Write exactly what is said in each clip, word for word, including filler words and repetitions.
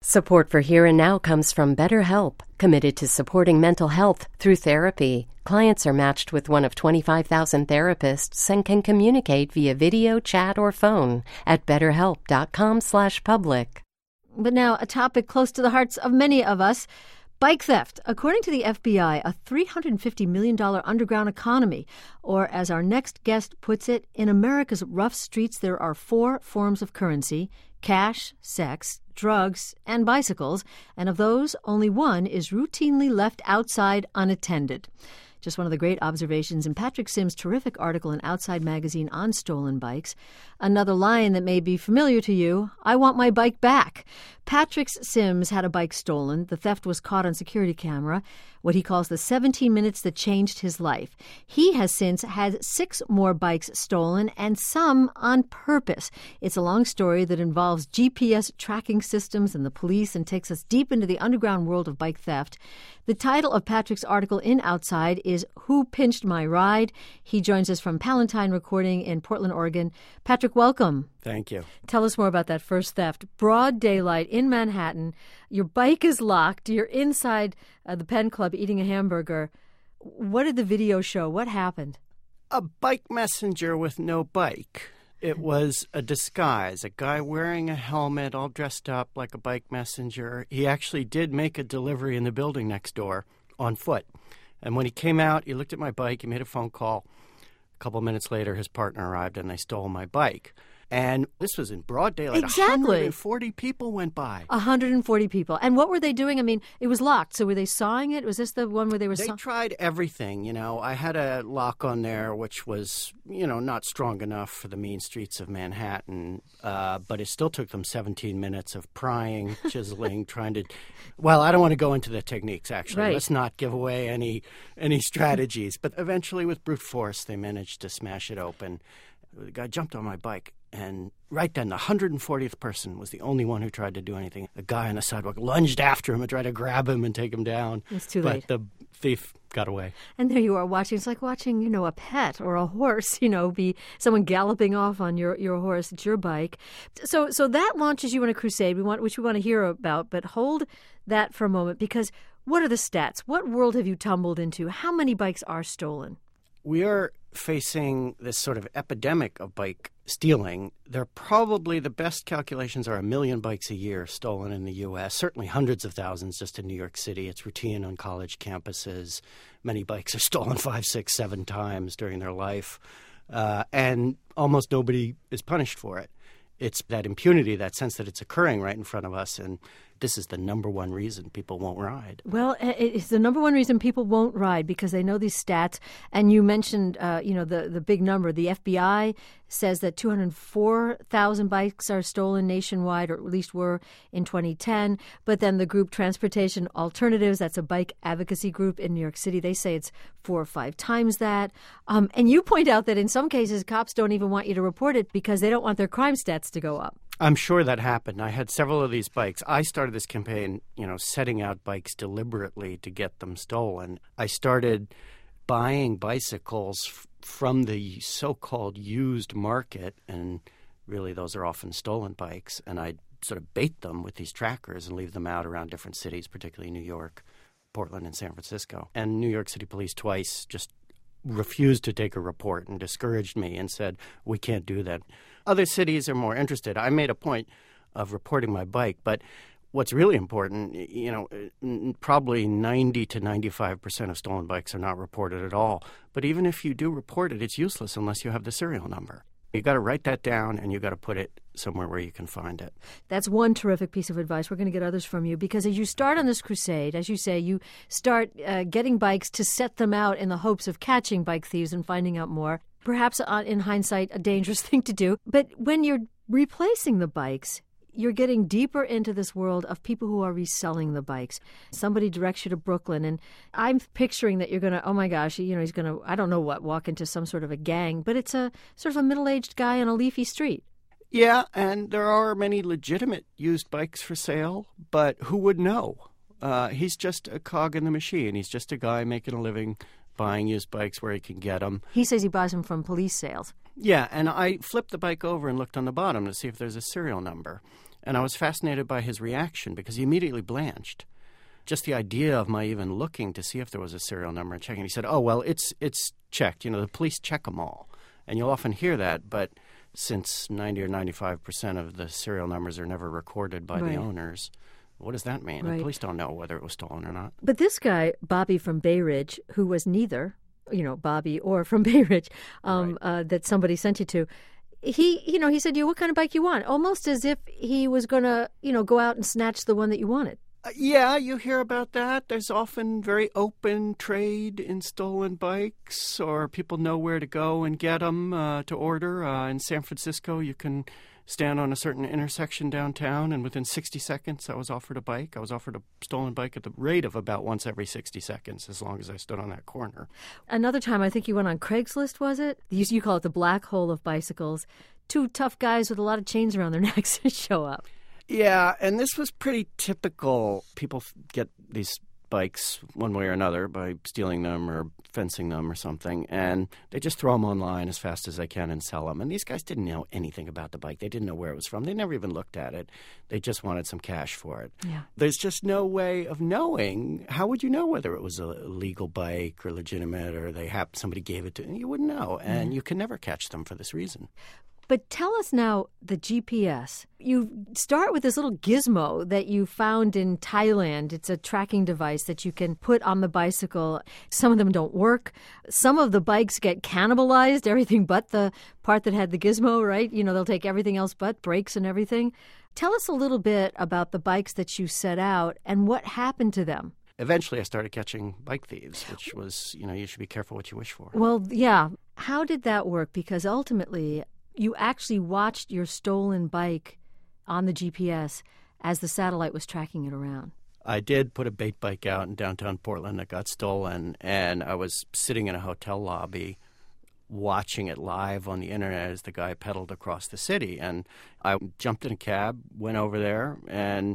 Support for Here and Now comes from BetterHelp, committed to supporting mental health through therapy. Clients are matched with one of twenty-five thousand therapists and can communicate via video, chat, or phone at betterhelp.com slash public. But now, a topic close to the hearts of many of us, bike theft. According to the F B I, a three hundred fifty million dollars underground economy, or as our next guest puts it, in America's rough streets there are four forms of currency: cash, sex, drugs, and bicycles, and of those, only one is routinely left outside unattended. Just one of the great observations in Patrick Sims' terrific article in Outside Magazine on stolen bikes. Another line that may be familiar to you: I want my bike back. Patrick Sims had a bike stolen. The theft was caught on security camera, what he calls the seventeen minutes that changed his life. He has since had six more bikes stolen, and some on purpose. It's a long story that involves G P S tracking systems and the police and takes us deep into the underground world of bike theft. The title of Patrick's article in Outside is Who Pinched My Ride? He joins us from Palatine Recording in Portland, Oregon. Patrick, welcome. Thank you. Tell us more about that first theft. Broad daylight in Manhattan. Your bike is locked. You're inside uh, the Penn Club eating a hamburger. What did the video show? What happened? A bike messenger with no bike. It was a disguise, a guy wearing a helmet, all dressed up like a bike messenger. He actually did make a delivery in the building next door on foot. And when he came out, he looked at my bike, he made a phone call. A couple minutes later, his partner arrived and they stole my bike. And this was in broad daylight. Exactly. one hundred forty people went by. one hundred forty people. And what were they doing? I mean, it was locked. So were they sawing it? Was this the one where they were They saw- tried everything. You know, I had a lock on there which was, you know, not strong enough for the mean streets of Manhattan. Uh, but it still took them seventeen minutes of prying, chiseling, trying to... Well, I don't want to go into the techniques, actually. Right. Let's not give away any any strategies. But eventually, with brute force, they managed to smash it open. The guy jumped on my bike. And right then, the one hundred fortieth person was the only one who tried to do anything. A guy on the sidewalk lunged after him and tried to grab him and take him down. It's too but late. But the thief got away. And there you are watching. It's like watching, you know, a pet or a horse, you know, be someone galloping off on your, your horse. It's your bike. So so that launches you on a crusade, we want, which we want to hear about. But hold that for a moment, because what are the stats? What world have you tumbled into? How many bikes are stolen? We are facing this sort of epidemic of bike stealing. There are probably, the best calculations are a million bikes a year stolen in the U S, certainly hundreds of thousands just in New York City. It's routine on college campuses. Many bikes are stolen five, six, seven times during their life, uh, and almost nobody is punished for it. It's that impunity, that sense that it's occurring right in front of us, and this is the number one reason people won't ride. Well, it's the number one reason people won't ride, because they know these stats. And you mentioned, uh, you know, the, the big number. The F B I says that two hundred four thousand bikes are stolen nationwide, or at least were in twenty ten. But then the group Transportation Alternatives, that's a bike advocacy group in New York City, they say it's four or five times that. Um, and you point out that in some cases, cops don't even want you to report it because they don't want their crime stats to go up. I'm sure that happened. I had several of these bikes. I started this campaign, you know, setting out bikes deliberately to get them stolen. I started buying bicycles f- from the so-called used market, and really those are often stolen bikes, and I sort of bait them with these trackers and leave them out around different cities, particularly New York, Portland, and San Francisco. And New York City Police twice just refused to take a report and discouraged me and said, we can't do that. Other cities are more interested. I made a point of reporting my bike, but what's really important, you know, probably ninety to ninety-five percent of stolen bikes are not reported at all. But even if you do report it, it's useless unless you have the serial number. You got to write that down, and you got to put it somewhere where you can find it. That's one terrific piece of advice. We're going to get others from you, because as you start on this crusade, as you say, you start uh, getting bikes to set them out in the hopes of catching bike thieves and finding out more. Perhaps uh, in hindsight, a dangerous thing to do. But when you're replacing the bikes, you're getting deeper into this world of people who are reselling the bikes. Somebody directs you to Brooklyn, and I'm picturing that you're going to, oh my gosh, you know, he's going to, I don't know what, walk into some sort of a gang, but it's a sort of a middle-aged guy on a leafy street. Yeah, and there are many legitimate used bikes for sale, but who would know? Uh, he's just a cog in the machine. He's just a guy making a living buying used bikes where he can get them. He says he buys them from police sales. Yeah, and I flipped the bike over and looked on the bottom to see if there's a serial number. And I was fascinated by his reaction because he immediately blanched. Just the idea of my even looking to see if there was a serial number and checking. He said, oh, well, it's it's checked. You know, the police check them all. And you'll often hear that, but since ninety or ninety-five percent of the serial numbers are never recorded by Right. the owners, what does that mean? Right. The police don't know whether it was stolen or not. But this guy, Bobby from Bay Ridge, who was neither, you know, Bobby or from Bay Ridge, um, Right. uh, that somebody sent you to, he, you know, he said, "You, what kind of bike you want?" Almost as if he was going to, you know, go out and snatch the one that you wanted. Uh, yeah, you hear about that. There's often very open trade in stolen bikes, or people know where to go and get them uh, to order. Uh, in San Francisco, you can stand on a certain intersection downtown, and within sixty seconds, I was offered a bike. I was offered a stolen bike at the rate of about once every sixty seconds, as long as I stood on that corner. Another time, I think you went on Craigslist, was it? You, you call it the black hole of bicycles. Two tough guys with a lot of chains around their necks show up. Yeah, and this was pretty typical. People f- get these bikes one way or another by stealing them or fencing them or something, and they just throw them online as fast as they can and sell them. And these guys didn't know anything about the bike. They didn't know where it was from. They never even looked at it. They just wanted some cash for it. Yeah. There's just no way of knowing. How would you know whether it was a legal bike or legitimate, or they hap- somebody gave it to you? You wouldn't know, and you can never catch them for this reason. But tell us now the G P S. You start with this little gizmo that you found in Thailand. It's a tracking device that you can put on the bicycle. Some of them don't work. Some of the bikes get cannibalized, everything but the part that had the gizmo, right? You know, they'll take everything else but brakes and everything. Tell us a little bit about the bikes that you set out and what happened to them. Eventually, I started catching bike thieves, which was, you know, you should be careful what you wish for. Well, yeah. How did that work? Because ultimately, you actually watched your stolen bike on the G P S as the satellite was tracking it around. I did put a bait bike out in downtown Portland that got stolen, and I was sitting in a hotel lobby watching it live on the internet as the guy pedaled across the city. And I jumped in a cab, went over there, and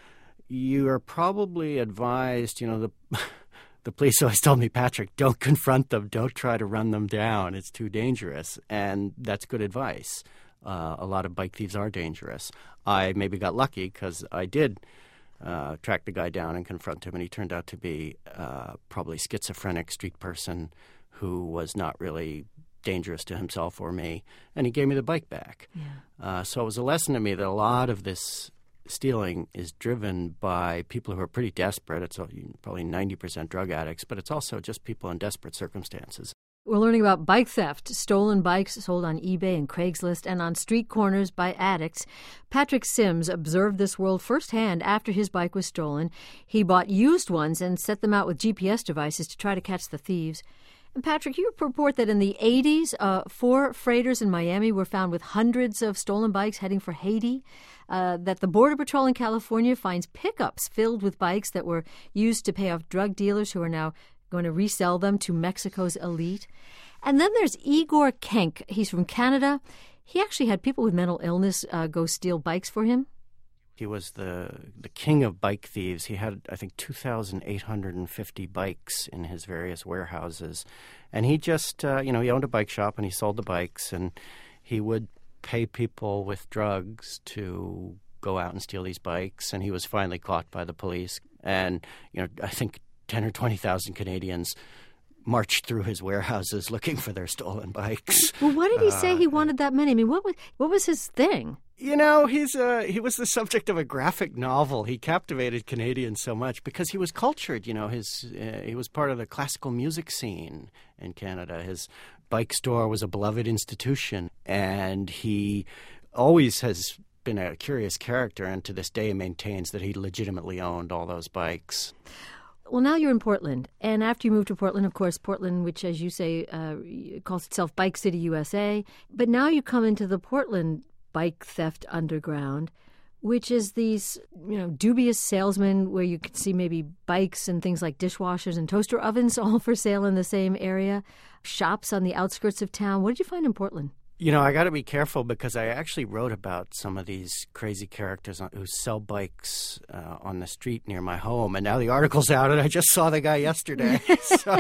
you are probably advised, you know, the... The police always told me, Patrick, don't confront them. Don't try to run them down. It's too dangerous. And that's good advice. Uh, a lot of bike thieves are dangerous. I maybe got lucky because I did uh, track the guy down and confront him, and he turned out to be uh, probably schizophrenic street person who was not really dangerous to himself or me, and he gave me the bike back. Yeah. Uh, so it was a lesson to me that a lot of this stealing is driven by people who are pretty desperate. It's probably ninety percent drug addicts, but it's also just people in desperate circumstances. We're learning about bike theft, stolen bikes sold on eBay and Craigslist and on street corners by addicts. Patrick Sims observed this world firsthand after his bike was stolen. He bought used ones and set them out with G P S devices to try to catch the thieves. And Patrick, you report that in the eighties, uh, four freighters in Miami were found with hundreds of stolen bikes heading for Haiti, uh, that the Border Patrol in California finds pickups filled with bikes that were used to pay off drug dealers who are now going to resell them to Mexico's elite. And then there's Igor Kenk. He's from Canada. He actually had people with mental illness uh, go steal bikes for him. He was the the king of bike thieves. He had, I think, two thousand eight hundred fifty bikes in his various warehouses. And he just, uh, you know, he owned a bike shop and he sold the bikes. And he would pay people with drugs to go out and steal these bikes. And he was finally caught by the police. And, you know, I think ten or twenty thousand Canadians marched through his warehouses looking for their stolen bikes. Well, why did he say Uh, he wanted that many? I mean, what was, what was his thing? You know, he's uh, he was the subject of a graphic novel. He captivated Canadians so much because he was cultured. You know, his uh, he was part of the classical music scene in Canada. His bike store was a beloved institution, and he always has been a curious character, and to this day maintains that he legitimately owned all those bikes. Well, now you're in Portland, and after you moved to Portland, of course, Portland, which, as you say, uh, calls itself Bike City, U S A, but now you come into the Portland bike theft underground, which is these, you know, dubious salesmen where you can see maybe bikes and things like dishwashers and toaster ovens all for sale in the same area, shops on the outskirts of town. What did you find in Portland? You know, I got to be careful because I actually wrote about some of these crazy characters who sell bikes uh, on the street near my home, and now the article's out, and I just saw the guy yesterday. so,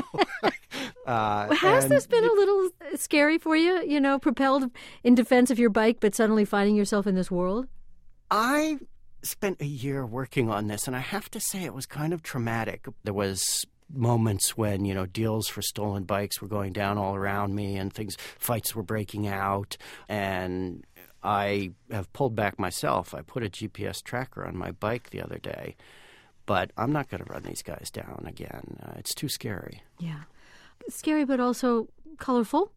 uh, Has and this been a little scary for you, you know, propelled in defense of your bike, but suddenly finding yourself in this world? I spent a year working on this, and I have to say it was kind of traumatic. There was moments when, you know, deals for stolen bikes were going down all around me and things, fights were breaking out, and I have pulled back myself. I put a G P S tracker on my bike the other day, but I'm not going to run these guys down again. Uh, it's too scary. Yeah. Scary, but also colorful.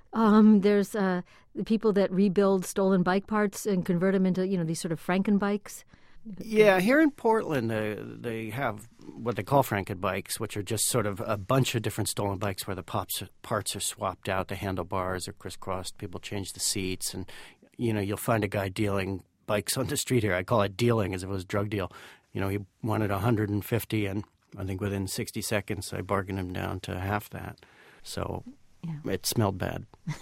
Um, there's uh, the people that rebuild stolen bike parts and convert them into, you know, these sort of Franken bikes. Yeah, here in Portland, uh, they have what they call Franken bikes, which are just sort of a bunch of different stolen bikes where the pops, parts are swapped out, the handlebars are crisscrossed, people change the seats, and, you know, you'll find a guy dealing bikes on the street here. I call it dealing as if it was a drug deal. You know, he wanted one hundred fifty, and I think within sixty seconds I bargained him down to half that. So yeah. It smelled bad.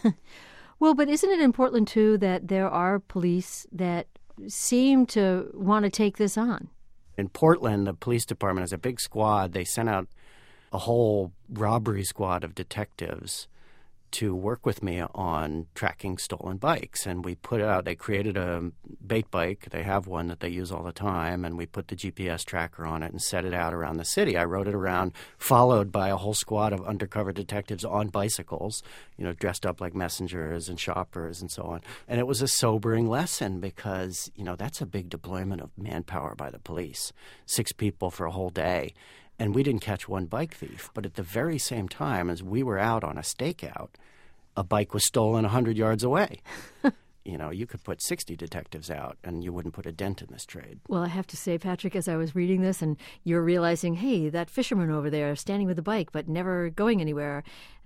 Well, but isn't it in Portland, too, that there are police that seem to want to take this on? In Portland, the police department has a big squad. They sent out a whole robbery squad of detectives to work with me on tracking stolen bikes. And we put out, they created a bait bike. They have one that they use all the time. And we put the G P S tracker on it and set it out around the city. I rode it around, followed by a whole squad of undercover detectives on bicycles, you know, dressed up like messengers and shoppers and so on. And it was a sobering lesson because, you know, that's a big deployment of manpower by the police. Six people for a whole day. And we didn't catch one bike thief. But at the very same time as we were out on a stakeout, a bike was stolen one hundred yards away. You know, you could put sixty detectives out and you wouldn't put a dent in this trade. Well, I have to say, Patrick, as I was reading this and you're realizing, hey, that fisherman over there standing with a bike but never going anywhere,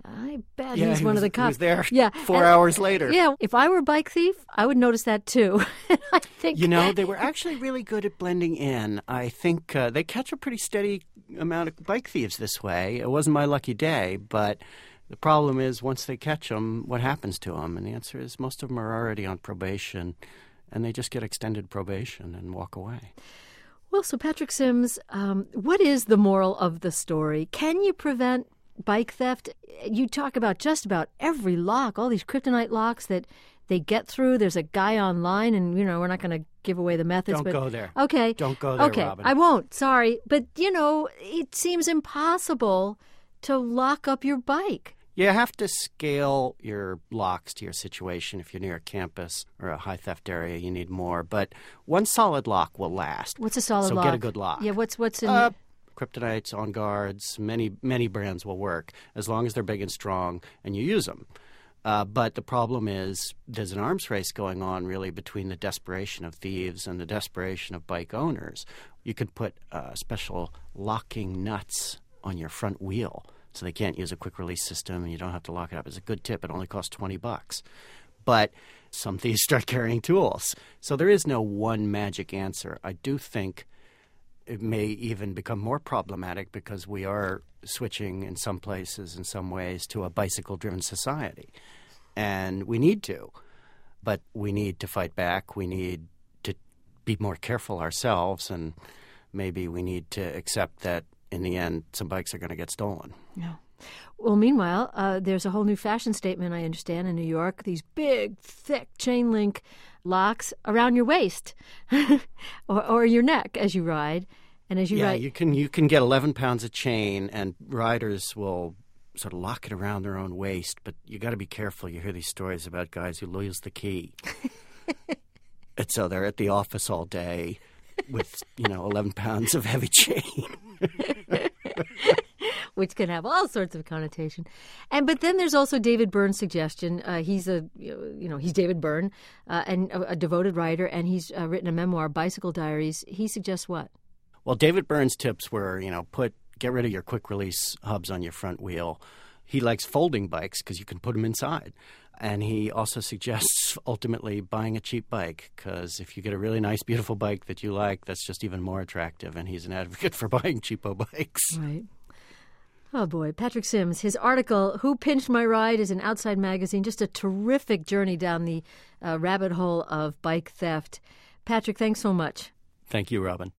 I bet yeah, he's he one was, of the cops. He was there yeah. four and, hours later. Yeah, if I were a bike thief, I would notice that too. I think You know, they were actually really good at blending in. I think uh, they catch a pretty steady amount of bike thieves this way. It wasn't my lucky day, but the problem is once they catch them, what happens to them? And the answer is most of them are already on probation, and they just get extended probation and walk away. Well, so Patrick Sims, um, what is the moral of the story? Can you prevent bike theft? You talk about just about every lock, all these kryptonite locks that they get through. There's a guy online, and, you know, we're not going to give away the methods. Don't but, go there. Okay. Don't go there, okay. Robin. I won't. Sorry. But, you know, it seems impossible to lock up your bike. You have to scale your locks to your situation. If you're near a campus or a high theft area, you need more. But one solid lock will last. What's a solid so lock? So get a good lock. Yeah, what's what's in uh, Kryptonites, On Guards, many, many brands will work as long as they're big and strong and you use them. Uh, but the problem is there's an arms race going on really between the desperation of thieves and the desperation of bike owners. You could put uh, special locking nuts on your front wheel so they can't use a quick release system and you don't have to lock it up. It's a good tip. It only costs twenty bucks. But some thieves start carrying tools. So there is no one magic answer. I do think it may even become more problematic because we are switching in some places, in some ways, to a bicycle-driven society. And we need to. But we need to fight back. We need to be more careful ourselves. And maybe we need to accept that in the end, some bikes are going to get stolen. Yeah. Well, meanwhile, uh, there's a whole new fashion statement, I understand, in New York. These big, thick chain link locks around your waist or, or your neck as you ride. And as you yeah, ride, you can you can get eleven pounds of chain, and riders will sort of lock it around their own waist. But you got to be careful. You hear these stories about guys who lose the key, and so they're at the office all day with, you know, eleven pounds of heavy chain. Which can have all sorts of connotation. And but then there's also David Byrne's suggestion. Uh, he's a you know he's David Byrne, uh, and a, a devoted writer, and he's uh, written a memoir, Bicycle Diaries. He suggests what? Well, David Byrne's tips were, you know, put get rid of your quick release hubs on your front wheel. He likes folding bikes because you can put them inside. And he also suggests ultimately buying a cheap bike because if you get a really nice, beautiful bike that you like, that's just even more attractive. And he's an advocate for buying cheapo bikes. Right. Oh, boy. Patrick Sims, his article, Who Pinched My Ride, is in Outside Magazine. Just a terrific journey down the uh, rabbit hole of bike theft. Patrick, thanks so much. Thank you, Robin.